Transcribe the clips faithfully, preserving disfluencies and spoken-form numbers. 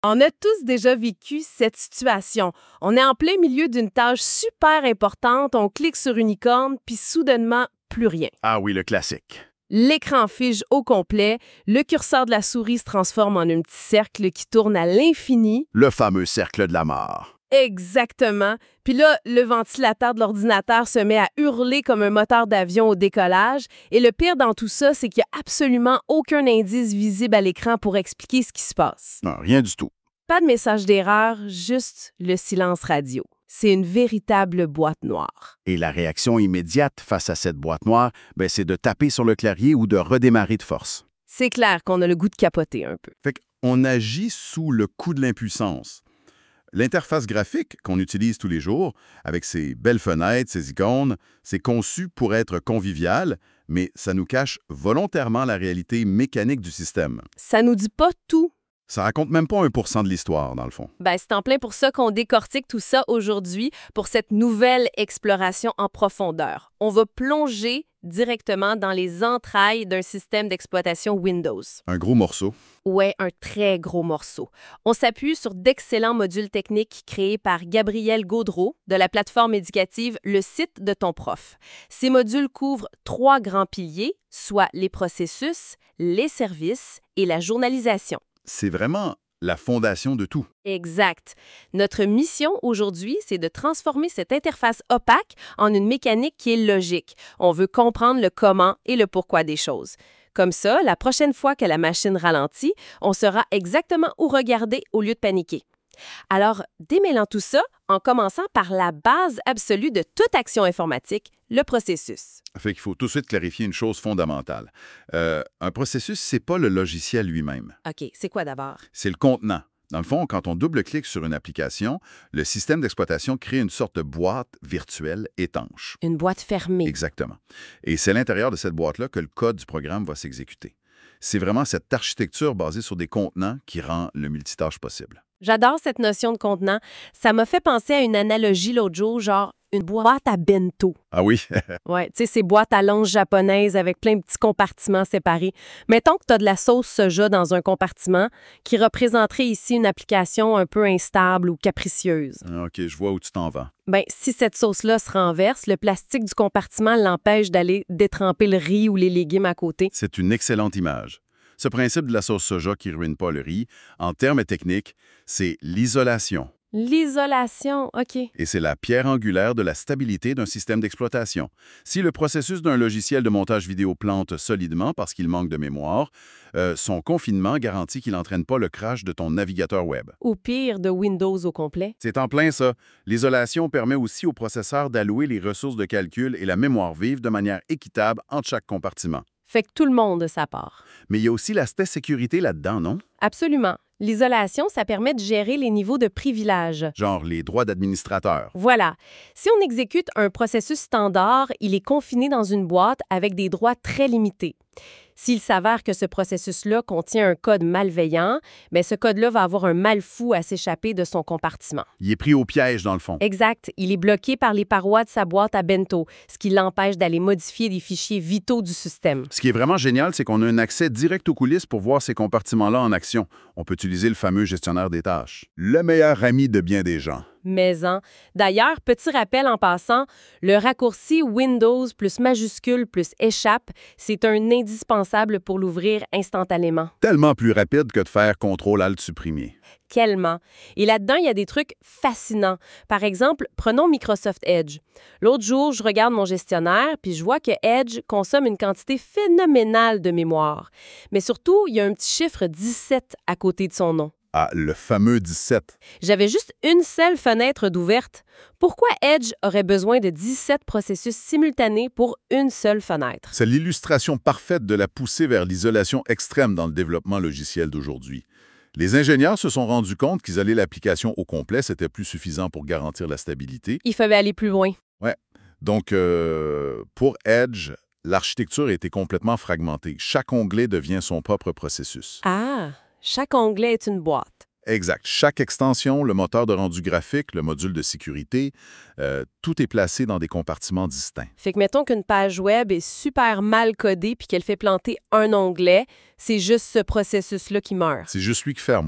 On a tous déjà vécu cette situation. On est en plein milieu d'une tâche super importante, on clique sur une icône, puis soudainement, plus rien. Ah oui, le classique. L'écran fige au complet, le curseur de la souris se transforme en un petit cercle qui tourne à l'infini. Le fameux cercle de la mort. Exactement. Puis là, le ventilateur de l'ordinateur se met à hurler comme un moteur d'avion au décollage. Et le pire dans tout ça, c'est qu'il n'y a absolument aucun indice visible à l'écran pour expliquer ce qui se passe. Non, rien du tout. Pas de message d'erreur, juste le silence radio. C'est une véritable boîte noire. Et la réaction immédiate face à cette boîte noire, ben, c'est de taper sur le clavier ou de redémarrer de force. C'est clair qu'on a le goût de capoter un peu. Fait qu'on agit sous le coup de l'impuissance. L'interface graphique qu'on utilise tous les jours, avec ses belles fenêtres, ses icônes, c'est conçu pour être convivial, mais ça nous cache volontairement la réalité mécanique du système. Ça nous dit pas tout. Ça raconte même pas un pour cent de l'histoire, dans le fond. Ben, c'est en plein pour ça qu'on décortique tout ça aujourd'hui pour cette nouvelle exploration en profondeur. On va plonger directement dans les entrailles d'un système d'exploitation Windows. Un gros morceau. Ouais, un très gros morceau. On s'appuie sur d'excellents modules techniques créés par Gabriel Gaudreau de la plateforme éducative Le Site de ton prof. Ces modules couvrent trois grands piliers, soit les processus, les services et la journalisation. C'est vraiment la fondation de tout. Exact. Notre mission aujourd'hui, c'est de transformer cette interface opaque en une mécanique qui est logique. On veut comprendre le comment et le pourquoi des choses. Comme ça, la prochaine fois que la machine ralentit, on saura exactement où regarder au lieu de paniquer. Alors, démêlant tout ça, en commençant par la base absolue de toute action informatique, le processus. Fait qu'il faut tout de suite clarifier une chose fondamentale. Euh, un processus, c'est pas le logiciel lui-même. OK, c'est quoi d'abord? C'est le contenant. Dans le fond, quand on double-clique sur une application, le système d'exploitation crée une sorte de boîte virtuelle étanche. Une boîte fermée. Exactement. Et c'est à l'intérieur de cette boîte-là que le code du programme va s'exécuter. C'est vraiment cette architecture basée sur des contenants qui rend le multitâche possible. J'adore cette notion de contenant. Ça m'a fait penser à une analogie l'autre jour, genre une boîte à bento. Ah oui? Ouais, tu sais, ces boîtes à longe japonaises avec plein de petits compartiments séparés. Mettons que tu as de la sauce soja dans un compartiment qui représenterait ici une application un peu instable ou capricieuse. OK, je vois où tu t'en vas. Bien, si cette sauce-là se renverse, le plastique du compartiment l'empêche d'aller détremper le riz ou les légumes à côté. C'est une excellente image. Ce principe de la sauce soja qui ne ruine pas le riz, en termes techniques, c'est l'isolation. L'isolation, OK. Et c'est la pierre angulaire de la stabilité d'un système d'exploitation. Si le processus d'un logiciel de montage vidéo plante solidement parce qu'il manque de mémoire, euh, son confinement garantit qu'il n'entraîne pas le crash de ton navigateur web. Ou pire, de Windows au complet. C'est en plein ça. L'isolation permet aussi au processeur d'allouer les ressources de calcul et la mémoire vive de manière équitable entre chaque compartiment. Fait que tout le monde a sa part. Mais il y a aussi l'aspect sécurité là-dedans, non? Absolument. L'isolation, ça permet de gérer les niveaux de privilèges. Genre les droits d'administrateur. Voilà. Si on exécute un processus standard, il est confiné dans une boîte avec des droits très limités. S'il s'avère que ce processus-là contient un code malveillant, bien, ce code-là va avoir un mal fou à s'échapper de son compartiment. Il est pris au piège, dans le fond. Exact. Il est bloqué par les parois de sa boîte à bento, ce qui l'empêche d'aller modifier des fichiers vitaux du système. Ce qui est vraiment génial, c'est qu'on a un accès direct aux coulisses pour voir ces compartiments-là en action. On peut utiliser le fameux gestionnaire des tâches. Le meilleur ami de bien des gens. Maison. D'ailleurs, petit rappel en passant, le raccourci Windows plus majuscule plus échappe, c'est un indispensable pour l'ouvrir instantanément. Tellement plus rapide que de faire contrôle alt supprimer. Tellement. Et là-dedans, il y a des trucs fascinants. Par exemple, prenons Microsoft Edge. L'autre jour, je regarde mon gestionnaire, puis je vois que Edge consomme une quantité phénoménale de mémoire. Mais surtout, il y a un petit chiffre dix-sept à côté de son nom. Ah, le fameux dix-sept. J'avais juste une seule fenêtre d'ouverte. Pourquoi Edge aurait besoin de dix-sept processus simultanés pour une seule fenêtre? C'est l'illustration parfaite de la poussée vers l'isolation extrême dans le développement logiciel d'aujourd'hui. Les ingénieurs se sont rendus compte qu'isoler l'application au complet, c'était plus suffisant pour garantir la stabilité. Il fallait aller plus loin. Ouais. Donc, euh, pour Edge, l'architecture a été complètement fragmentée. Chaque onglet devient son propre processus. Ah! Chaque onglet est une boîte. Exact. Chaque extension, le moteur de rendu graphique, le module de sécurité, euh, tout est placé dans des compartiments distincts. Fait que mettons qu'une page web est super mal codée puis qu'elle fait planter un onglet, c'est juste ce processus-là qui meurt. C'est juste lui qui ferme, oui.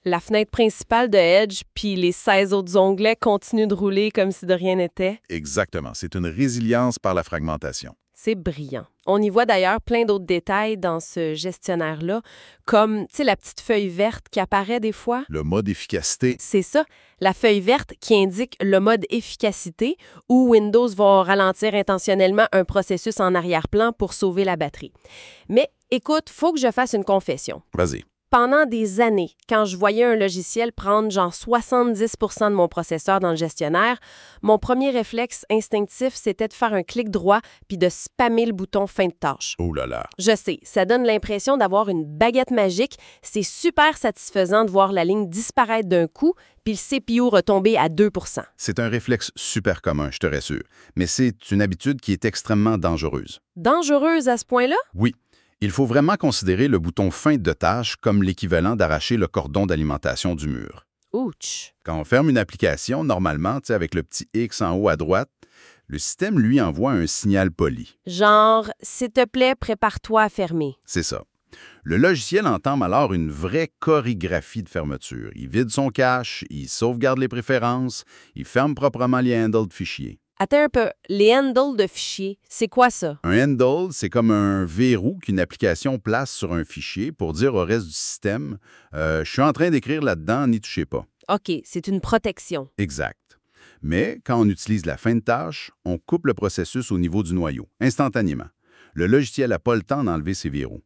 La fenêtre principale de Edge puis les seize autres onglets continuent de rouler comme si de rien n'était. Exactement. C'est une résilience par la fragmentation. C'est brillant. On y voit d'ailleurs plein d'autres détails dans ce gestionnaire-là, comme, tu sais, la petite feuille verte qui apparaît des fois. Le mode efficacité. C'est ça, la feuille verte qui indique le mode efficacité où Windows va ralentir intentionnellement un processus en arrière-plan pour sauver la batterie. Mais écoute, faut que je fasse une confession. Vas-y. Pendant des années, quand je voyais un logiciel prendre genre soixante-dix pour cent de mon processeur dans le gestionnaire, mon premier réflexe instinctif, c'était de faire un clic droit puis de spammer le bouton fin de tâche. Oh là là. Je sais, ça donne l'impression d'avoir une baguette magique. C'est super satisfaisant de voir la ligne disparaître d'un coup puis le C P U retomber à deux pour cent. C'est un réflexe super commun, je te rassure. Mais c'est une habitude qui est extrêmement dangereuse. Dangereuse à ce point-là? Oui. Il faut vraiment considérer le bouton fin de tâche comme l'équivalent d'arracher le cordon d'alimentation du mur. Ouch! Quand on ferme une application, normalement, tu sais, avec le petit X en haut à droite, le système lui envoie un signal poli. Genre, s'il te plaît, prépare-toi à fermer. C'est ça. Le logiciel entame alors une vraie chorégraphie de fermeture. Il vide son cache, il sauvegarde les préférences, il ferme proprement les handles de fichiers. Attends un peu, les handles de fichiers, c'est quoi ça? Un handle, c'est comme un verrou qu'une application place sur un fichier pour dire au reste du système euh, « Je suis en train d'écrire là-dedans, n'y touchez pas ». OK, c'est une protection. Exact. Mais quand on utilise la fin de tâche, on coupe le processus au niveau du noyau, instantanément. Le logiciel n'a pas le temps d'enlever ses verrous.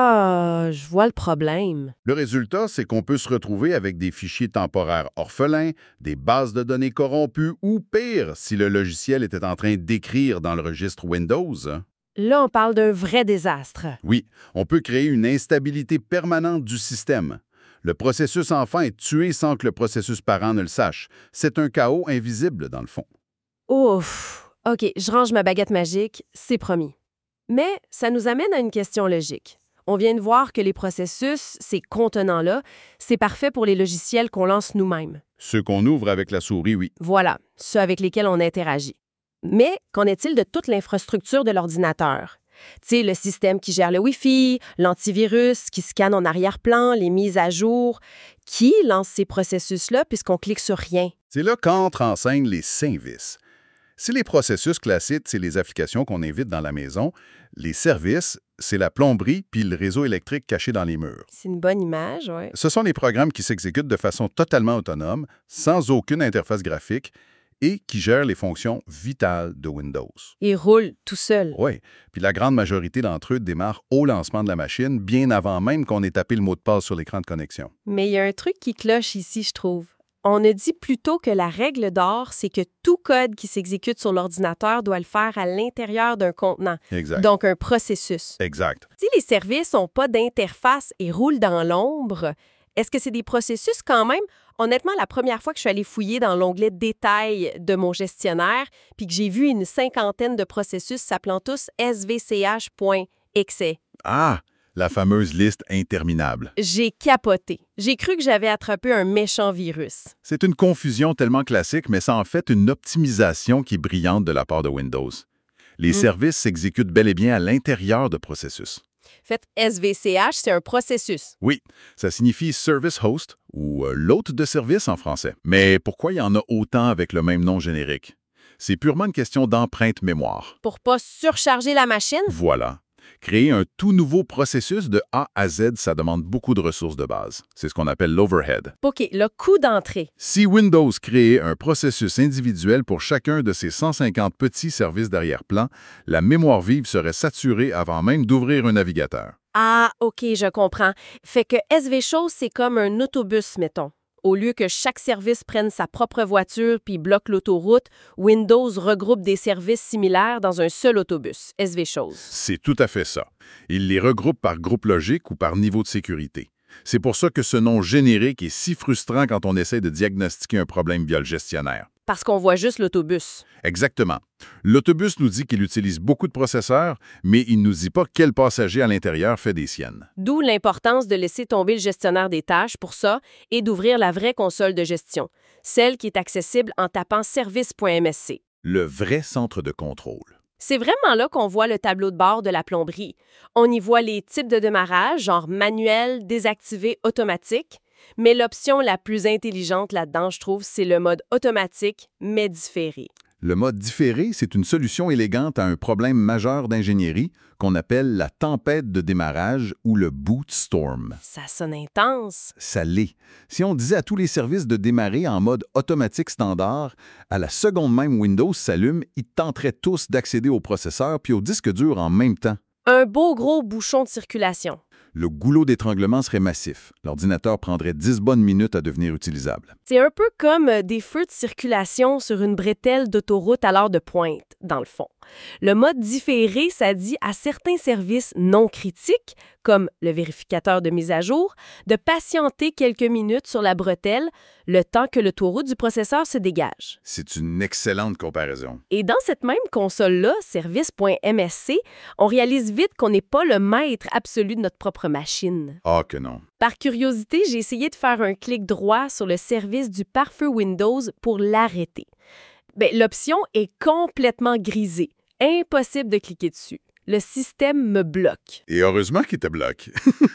Ah, je vois le problème. Le résultat, c'est qu'on peut se retrouver avec des fichiers temporaires orphelins, des bases de données corrompues ou pire, si le logiciel était en train d'écrire dans le registre Windows. Là, on parle d'un vrai désastre. Oui, on peut créer une instabilité permanente du système. Le processus enfant est tué sans que le processus parent ne le sache. C'est un chaos invisible, dans le fond. Ouf! OK, je range ma baguette magique, c'est promis. Mais ça nous amène à une question logique. On vient de voir que les processus, ces contenants-là, c'est parfait pour les logiciels qu'on lance nous-mêmes. Ceux qu'on ouvre avec la souris, oui. Voilà, ceux avec lesquels on interagit. Mais qu'en est-il de toute l'infrastructure de l'ordinateur? Tu sais, le système qui gère le Wi-Fi, l'antivirus, qui scanne en arrière-plan, les mises à jour. Qui lance ces processus-là puisqu'on clique sur rien? C'est là qu'entrent en scène les services. Si les processus classiques, c'est les applications qu'on invite dans la maison, les services, c'est la plomberie puis le réseau électrique caché dans les murs. C'est une bonne image, oui. Ce sont les programmes qui s'exécutent de façon totalement autonome, sans aucune interface graphique, et qui gèrent les fonctions vitales de Windows. Ils roulent tout seuls. Oui, puis la grande majorité d'entre eux démarrent au lancement de la machine, bien avant même qu'on ait tapé le mot de passe sur l'écran de connexion. Mais il y a un truc qui cloche ici, je trouve. On a dit plutôt que la règle d'or, c'est que tout code qui s'exécute sur l'ordinateur doit le faire à l'intérieur d'un contenant. Exact. Donc, un processus. Exact. Si les services n'ont pas d'interface et roulent dans l'ombre, est-ce que c'est des processus quand même? Honnêtement, la première fois que je suis allée fouiller dans l'onglet Détails de mon gestionnaire, puis que j'ai vu une cinquantaine de processus s'appelant tous S V C H point E X E. Ah! La fameuse liste interminable. J'ai capoté. J'ai cru que j'avais attrapé un méchant virus. C'est une confusion tellement classique, mais c'est en fait une optimisation qui est brillante de la part de Windows. Les Mm. services s'exécutent bel et bien à l'intérieur de processus. Fait, S V C H, c'est un processus. Oui, ça signifie Service Host ou euh, l'hôte de service en français. Mais pourquoi il y en a autant avec le même nom générique? C'est purement une question d'empreinte mémoire. Pour pas surcharger la machine? Voilà. Créer un tout nouveau processus de A à Z, ça demande beaucoup de ressources de base. C'est ce qu'on appelle l'overhead. OK, le coût d'entrée. Si Windows créait un processus individuel pour chacun de ses cent cinquante petits services d'arrière-plan, la mémoire vive serait saturée avant même d'ouvrir un navigateur. Ah, OK, je comprends. Fait que S V Chose, c'est comme un autobus, mettons. Au lieu que chaque service prenne sa propre voiture puis bloque l'autoroute, Windows regroupe des services similaires dans un seul autobus, S V Chose. C'est tout à fait ça. Il les regroupe par groupe logique ou par niveau de sécurité. C'est pour ça que ce nom générique est si frustrant quand on essaie de diagnostiquer un problème via le gestionnaire. Parce qu'on voit juste l'autobus. Exactement. L'autobus nous dit qu'il utilise beaucoup de processeurs, mais il ne nous dit pas quel passager à l'intérieur fait des siennes. D'où l'importance de laisser tomber le gestionnaire des tâches pour ça et d'ouvrir la vraie console de gestion, celle qui est accessible en tapant service point M S C. Le vrai centre de contrôle. C'est vraiment là qu'on voit le tableau de bord de la plomberie. On y voit les types de démarrage, genre manuel, désactivé, automatique. Mais l'option la plus intelligente là-dedans, je trouve, c'est le mode automatique, mais différé. Le mode différé, c'est une solution élégante à un problème majeur d'ingénierie qu'on appelle la tempête de démarrage ou le boot storm. Ça sonne intense. Ça l'est. Si on disait à tous les services de démarrer en mode automatique standard, à la seconde même Windows s'allume, ils tenteraient tous d'accéder au processeur puis au disque dur en même temps. Un beau gros bouchon de circulation. Le goulot d'étranglement serait massif. L'ordinateur prendrait dix bonnes minutes à devenir utilisable. C'est un peu comme euh, des feux de circulation sur une bretelle d'autoroute à l'heure de pointe, dans le fond. Le mode différé, ça dit à certains services non critiques, comme le vérificateur de mise à jour, de patienter quelques minutes sur la bretelle le temps que le taureau du processeur se dégage. C'est une excellente comparaison. Et dans cette même console-là, service point M S C, on réalise vite qu'on n'est pas le maître absolu de notre propre machine. Ah que non. Par curiosité, j'ai essayé de faire un clic droit sur le service du pare-feu Windows pour l'arrêter. Bien, l'option est complètement grisée. Impossible de cliquer dessus. Le système me bloque. Et heureusement qu'il te bloque.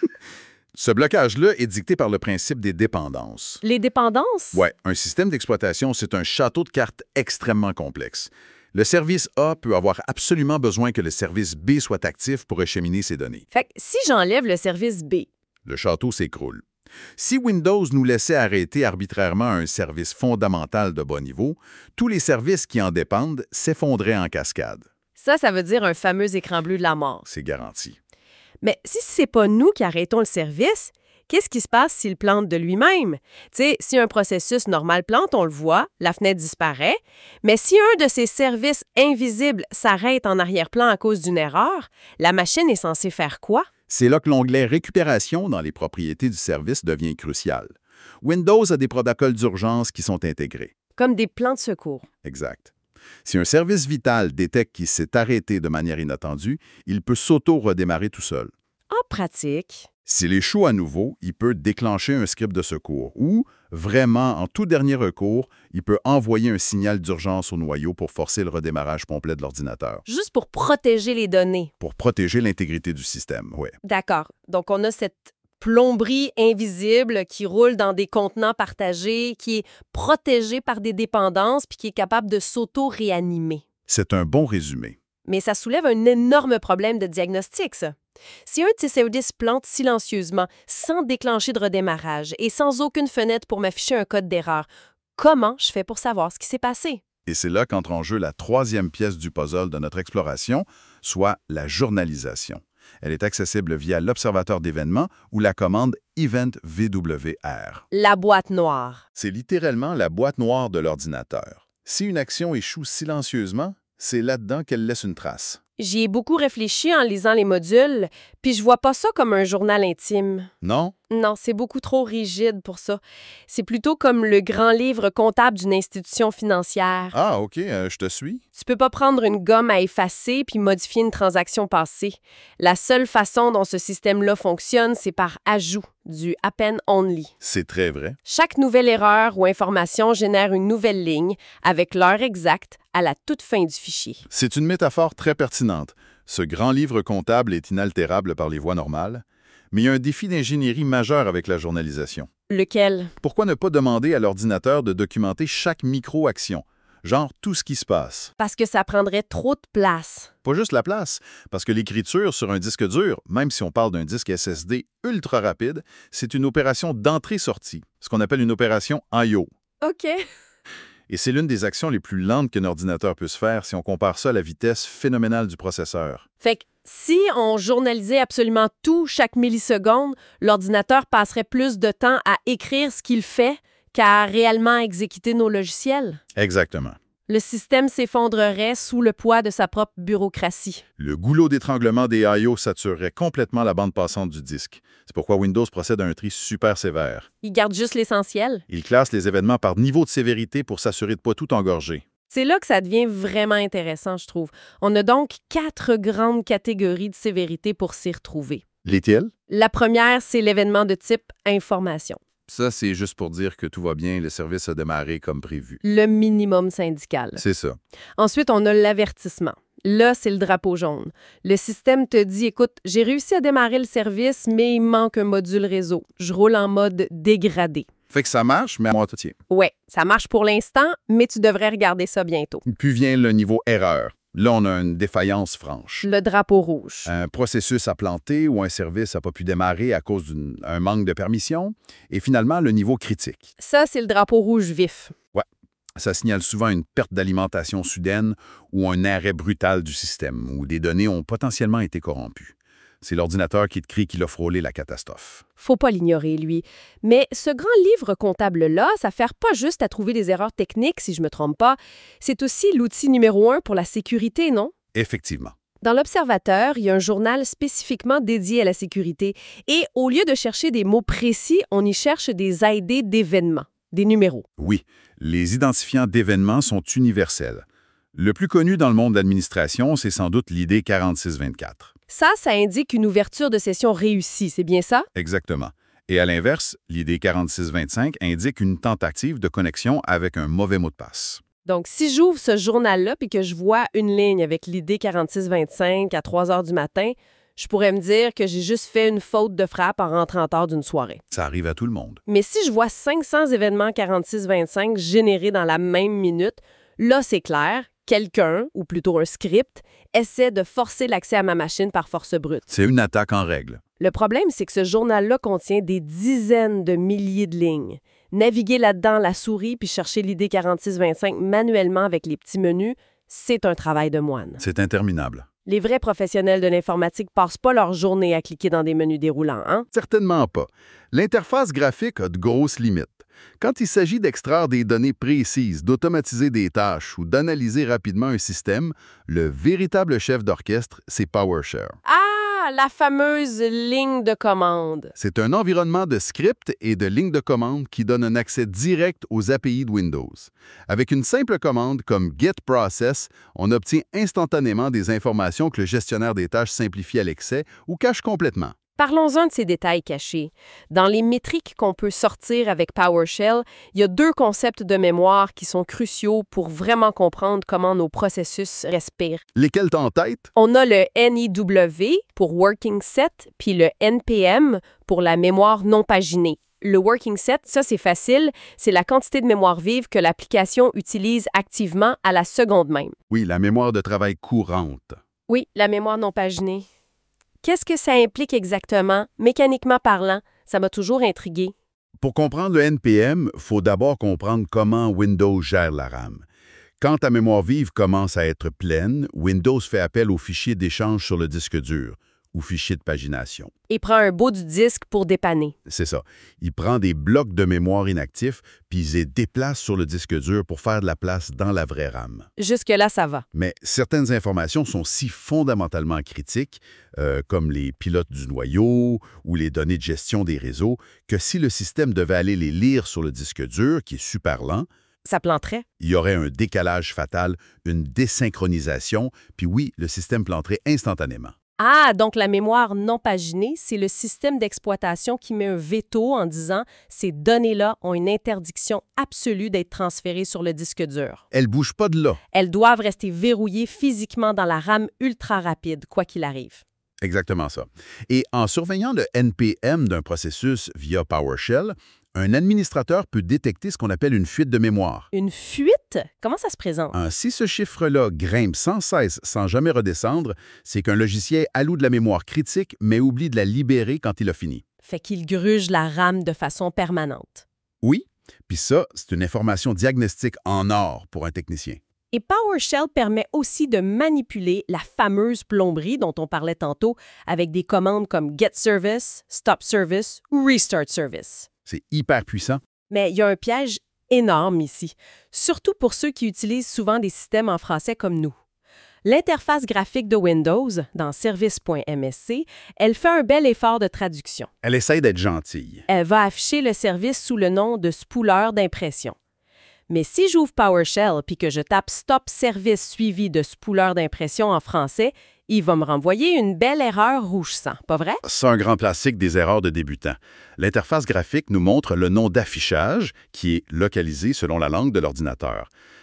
Ce blocage-là est dicté par le principe des dépendances. Les dépendances? Ouais, un système d'exploitation, c'est un château de cartes extrêmement complexe. Le service A peut avoir absolument besoin que le service B soit actif pour acheminer ses données. Fait que si j'enlève le service B, le château s'écroule. Si Windows nous laissait arrêter arbitrairement un service fondamental de bas niveau, tous les services qui en dépendent s'effondraient en cascade. ça, ça veut dire un fameux écran bleu de la mort. C'est garanti. Mais si c'est pas nous qui arrêtons le service, qu'est-ce qui se passe s'il plante de lui-même? Tu sais, si un processus normal plante, on le voit, la fenêtre disparaît. Mais si un de ces services invisibles s'arrête en arrière-plan à cause d'une erreur, la machine est censée faire quoi? C'est là que l'onglet « Récupération » dans les propriétés du service devient crucial. Windows a des protocoles d'urgence qui sont intégrés. Comme des plans de secours. Exact. Si un service vital détecte qu'il s'est arrêté de manière inattendue, il peut s'auto-redémarrer tout seul. En pratique. S'il échoue à nouveau, il peut déclencher un script de secours ou, vraiment, en tout dernier recours, il peut envoyer un signal d'urgence au noyau pour forcer le redémarrage complet de l'ordinateur. Juste pour protéger les données. Pour protéger l'intégrité du système, oui. D'accord. Donc, on a cette plomberie invisible qui roule dans des contenants partagés, qui est protégée par des dépendances puis qui est capable de s'auto-réanimer. C'est un bon résumé. Mais ça soulève un énorme problème de diagnostic, ça. Si un de ces services plante silencieusement, sans déclencher de redémarrage et sans aucune fenêtre pour m'afficher un code d'erreur, comment je fais pour savoir ce qui s'est passé? Et c'est là qu'entre en jeu la troisième pièce du puzzle de notre exploration, soit la journalisation. Elle est accessible via l'observateur d'événements ou la commande Event V W R. La boîte noire. C'est littéralement la boîte noire de l'ordinateur. Si une action échoue silencieusement, c'est là-dedans qu'elle laisse une trace. J'y ai beaucoup réfléchi en lisant les modules, puis je vois pas ça comme un journal intime. Non? Non, c'est beaucoup trop rigide pour ça. C'est plutôt comme le grand livre comptable d'une institution financière. Ah, OK, euh, je te suis. Tu peux pas prendre une gomme à effacer puis modifier une transaction passée. La seule façon dont ce système-là fonctionne, c'est par ajout, du append only. C'est très vrai. Chaque nouvelle erreur ou information génère une nouvelle ligne avec l'heure exacte à la toute fin du fichier. C'est une métaphore très pertinente. Ce grand livre comptable est inaltérable par les voies normales, mais il y a un défi d'ingénierie majeur avec la journalisation. Lequel? Pourquoi ne pas demander à l'ordinateur de documenter chaque micro-action, genre tout ce qui se passe? Parce que ça prendrait trop de place. Pas juste la place, parce que l'écriture sur un disque dur, même si on parle d'un disque S S D ultra rapide, c'est une opération d'entrée-sortie, ce qu'on appelle une opération I O. OK. Et c'est l'une des actions les plus lentes qu'un ordinateur puisse faire si on compare ça à la vitesse phénoménale du processeur. Fait que si on journalisait absolument tout chaque milliseconde, l'ordinateur passerait plus de temps à écrire ce qu'il fait qu'à réellement exécuter nos logiciels. Exactement. Le système s'effondrerait sous le poids de sa propre bureaucratie. Le goulot d'étranglement des I O saturerait complètement la bande passante du disque. C'est pourquoi Windows procède à un tri super sévère. Il garde juste l'essentiel. Il classe les événements par niveau de sévérité pour s'assurer de ne pas tout engorger. C'est là que ça devient vraiment intéressant, je trouve. On a donc quatre grandes catégories de sévérité pour s'y retrouver. Lesquels? La première, c'est l'événement de type information. Ça, c'est juste pour dire que tout va bien, le service a démarré comme prévu. Le minimum syndical. C'est ça. Ensuite, on a l'avertissement. Là, c'est le drapeau jaune. Le système te dit, écoute, j'ai réussi à démarrer le service, mais il manque un module réseau. Je roule en mode dégradé. Fait que ça marche, mais à moitié. Ouais, ça marche pour l'instant, mais tu devrais regarder ça bientôt. Puis vient le niveau erreur. Là, on a une défaillance franche. Le drapeau rouge. Un processus a planté ou un service n'a pas pu démarrer à cause d'un manque de permission. Et finalement, le niveau critique. Ça, c'est le drapeau rouge vif. Ouais. Ça signale souvent une perte d'alimentation soudaine ou un arrêt brutal du système, où des données ont potentiellement été corrompues. C'est l'ordinateur qui te crie qu'il a frôlé la catastrophe. Faut pas l'ignorer, lui. Mais ce grand livre comptable-là, ça sert pas juste à trouver des erreurs techniques, si je me trompe pas. C'est aussi l'outil numéro un pour la sécurité, non? Effectivement. Dans l'Observateur, il y a un journal spécifiquement dédié à la sécurité. Et au lieu de chercher des mots précis, on y cherche des I D d'événements, des numéros. Oui, les identifiants d'événements sont universels. Le plus connu dans le monde de l'administration, c'est sans doute l'I D quarante-six vingt-quatre. Ça, ça indique une ouverture de session réussie, c'est bien ça? Exactement. Et à l'inverse, l'I D quarante-six vingt-cinq indique une tentative de connexion avec un mauvais mot de passe. Donc, si j'ouvre ce journal-là et que je vois une ligne avec l'I D quarante-six vingt-cinq à trois heures du matin, je pourrais me dire que j'ai juste fait une faute de frappe en rentrant tard d'une soirée. Ça arrive à tout le monde. Mais si je vois cinq cents événements quarante-six vingt-cinq générés dans la même minute, là, c'est clair. Quelqu'un, ou plutôt un script, essaie de forcer l'accès à ma machine par force brute. C'est une attaque en règle. Le problème, c'est que ce journal-là contient des dizaines de milliers de lignes. Naviguer là-dedans la souris puis chercher l'I D quarante-six vingt-cinq manuellement avec les petits menus, c'est un travail de moine. C'est interminable. Les vrais professionnels de l'informatique passent pas leur journée à cliquer dans des menus déroulants, hein? Certainement pas. L'interface graphique a de grosses limites. Quand il s'agit d'extraire des données précises, d'automatiser des tâches ou d'analyser rapidement un système, le véritable chef d'orchestre, c'est PowerShell. Ah, la fameuse ligne de commande. C'est un environnement de script et de lignes de commande qui donne un accès direct aux A P I de Windows. Avec une simple commande comme getProcess, on obtient instantanément des informations que le gestionnaire des tâches simplifie à l'excès ou cache complètement. Parlons-en de ces détails cachés. Dans les métriques qu'on peut sortir avec PowerShell, il y a deux concepts de mémoire qui sont cruciaux pour vraiment comprendre comment nos processus respirent. Lesquels t'as en tête? On a le N I W pour Working Set, puis le N P M pour la mémoire non paginée. Le Working Set, ça c'est facile, c'est la quantité de mémoire vive que l'application utilise activement à la seconde même. Oui, la mémoire de travail courante. Oui, la mémoire non paginée. Qu'est-ce que ça implique exactement, mécaniquement parlant? Ça m'a toujours intrigué. Pour comprendre le N P M, il faut d'abord comprendre comment Windows gère la RAM. Quand ta mémoire vive commence à être pleine, Windows fait appel aux fichiers d'échange sur le disque dur, ou fichiers de pagination. Et prend un bout du disque pour dépanner. C'est ça. Il prend des blocs de mémoire inactifs, puis il les déplace sur le disque dur pour faire de la place dans la vraie RAM. Jusque-là, ça va. Mais certaines informations sont si fondamentalement critiques, euh, comme les pilotes du noyau ou les données de gestion des réseaux, que si le système devait aller les lire sur le disque dur, qui est super lent, ça planterait. Il y aurait un décalage fatal, une désynchronisation, puis oui, le système planterait instantanément. Ah, donc la mémoire non paginée, c'est le système d'exploitation qui met un veto en disant « ces données-là ont une interdiction absolue d'être transférées sur le disque dur ». Elles ne bougent pas de là. Elles doivent rester verrouillées physiquement dans la RAM ultra rapide, quoi qu'il arrive. Exactement ça. Et en surveillant le N P M d'un processus via PowerShell, un administrateur peut détecter ce qu'on appelle une fuite de mémoire. Une fuite? Comment ça se présente? Ah, si ce chiffre-là grimpe sans cesse, sans jamais redescendre, c'est qu'un logiciel alloue de la mémoire critique, mais oublie de la libérer quand il a fini. Fait qu'il gruge la RAM de façon permanente. Oui, puis ça, c'est une information diagnostique en or pour un technicien. Et PowerShell permet aussi de manipuler la fameuse plomberie dont on parlait tantôt avec des commandes comme Get Service, Stop Service ou Restart Service. C'est hyper puissant. Mais il y a un piège énorme ici, surtout pour ceux qui utilisent souvent des systèmes en français comme nous. L'interface graphique de Windows, dans service point M S C, elle fait un bel effort de traduction. Elle essaye d'être gentille. Elle va afficher le service sous le nom de spooler d'impression. Mais si j'ouvre PowerShell puis que je tape Stop Service suivi de spooler d'impression en français, il va me renvoyer une belle erreur rouge sang, pas vrai? C'est un grand classique des erreurs de débutants. L'interface graphique nous montre le nom d'affichage qui est localisé selon la langue de l'ordinateur.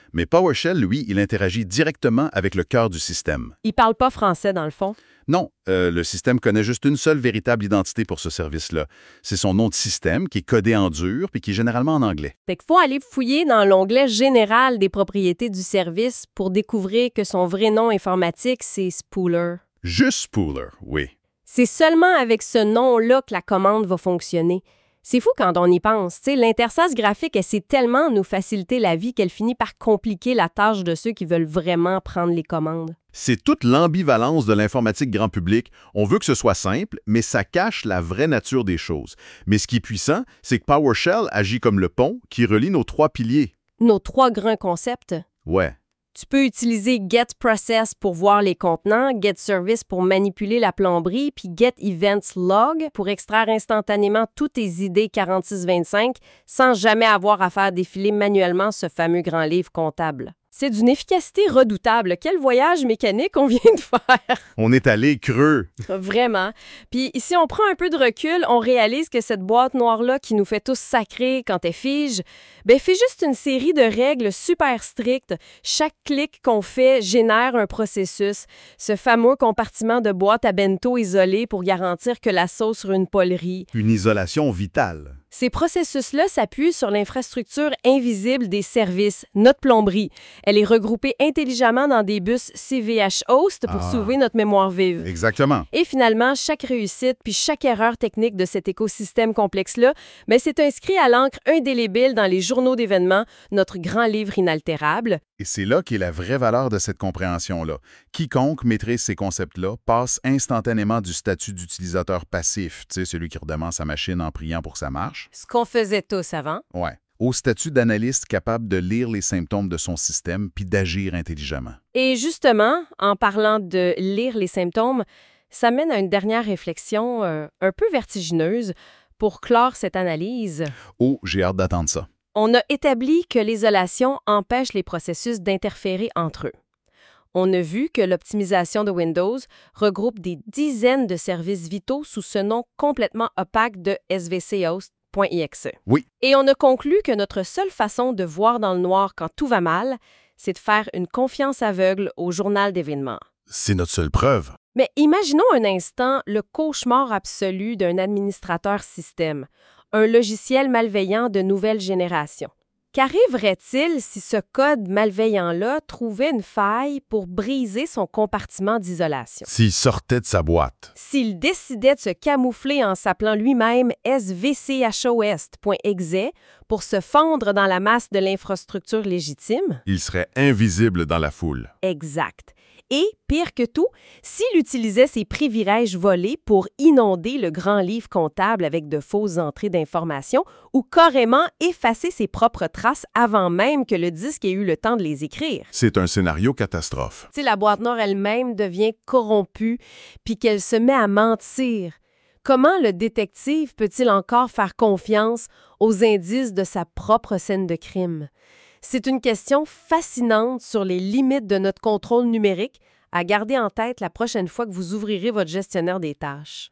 Mais PowerShell, lui, il interagit directement avec le cœur du système. Il parle pas français, dans le fond. Non, euh, le système connaît juste une seule véritable identité pour ce service-là. C'est son nom de système qui est codé en dur puis qui est généralement en anglais. Fait qu'il faut aller fouiller dans l'onglet général des propriétés du service pour découvrir que son vrai nom informatique, c'est Spooler. Juste Spooler, oui. C'est seulement avec ce nom-là que la commande va fonctionner. C'est fou quand on y pense. T'sais, l'interface graphique essaie tellement de nous faciliter la vie qu'elle finit par compliquer la tâche de ceux qui veulent vraiment prendre les commandes. C'est toute l'ambivalence de l'informatique grand public. On veut que ce soit simple, mais ça cache la vraie nature des choses. Mais ce qui est puissant, c'est que PowerShell agit comme le pont qui relie nos trois piliers. Nos trois grands concepts. Ouais. Tu peux utiliser GetProcess pour voir les contenants, GetService pour manipuler la plomberie, puis GetEventsLog pour extraire instantanément toutes tes idées quarante-six vingt-cinq sans jamais avoir à faire défiler manuellement ce fameux grand livre comptable. C'est d'une efficacité redoutable. Quel voyage mécanique on vient de faire! On est allé creux. Vraiment. Puis si on prend un peu de recul, on réalise que cette boîte noire-là qui nous fait tous sacrer quand elle fige, ben fait juste une série de règles super strictes. Chaque clic qu'on fait génère un processus. Ce fameux compartiment de boîte à bento isolé pour garantir que la sauce sur une poêlerie. Une isolation vitale. Ces processus-là s'appuient sur l'infrastructure invisible des services, notre plomberie. Elle est regroupée intelligemment dans des bus C V H Host pour Ah. sauver notre mémoire vive. Exactement. Et finalement, chaque réussite puis chaque erreur technique de cet écosystème complexe-là, ben, c'est inscrit à l'encre indélébile dans les journaux d'événements, notre grand livre inaltérable. Et c'est là qu'est la vraie valeur de cette compréhension-là. Quiconque maîtrise ces concepts-là passe instantanément du statut d'utilisateur passif, tu sais, celui qui redemande sa machine en priant pour que ça marche, Ce qu'on faisait tous avant. ouais, au statut d'analyste capable de lire les symptômes de son système puis d'agir intelligemment. Et justement, en parlant de lire les symptômes, ça mène à une dernière réflexion euh, un peu vertigineuse pour clore cette analyse. Oh, j'ai hâte d'attendre ça. On a établi que l'isolation empêche les processus d'interférer entre eux. On a vu que l'optimisation de Windows regroupe des dizaines de services vitaux sous ce nom complètement opaque de S V C host point I X E. Oui. Et on a conclu que notre seule façon de voir dans le noir quand tout va mal, c'est de faire une confiance aveugle au journal d'événements. C'est notre seule preuve. Mais imaginons un instant le cauchemar absolu d'un administrateur système, un logiciel malveillant de nouvelle génération. Qu'arriverait-il si ce code malveillant-là trouvait une faille pour briser son compartiment d'isolation? S'il sortait de sa boîte. S'il décidait de se camoufler en s'appelant lui-même S V C H O S point E X E pour se fondre dans la masse de l'infrastructure légitime? Il serait invisible dans la foule. Exact. Et, pire que tout, s'il utilisait ses privilèges volés pour inonder le grand livre comptable avec de fausses entrées d'informations ou carrément effacer ses propres traces avant même que le disque ait eu le temps de les écrire. C'est un scénario catastrophe. Tu sais, la boîte noire elle-même devient corrompue puis qu'elle se met à mentir. Comment le détective peut-il encore faire confiance aux indices de sa propre scène de crime? C'est une question fascinante sur les limites de notre contrôle numérique à garder en tête la prochaine fois que vous ouvrirez votre gestionnaire des tâches.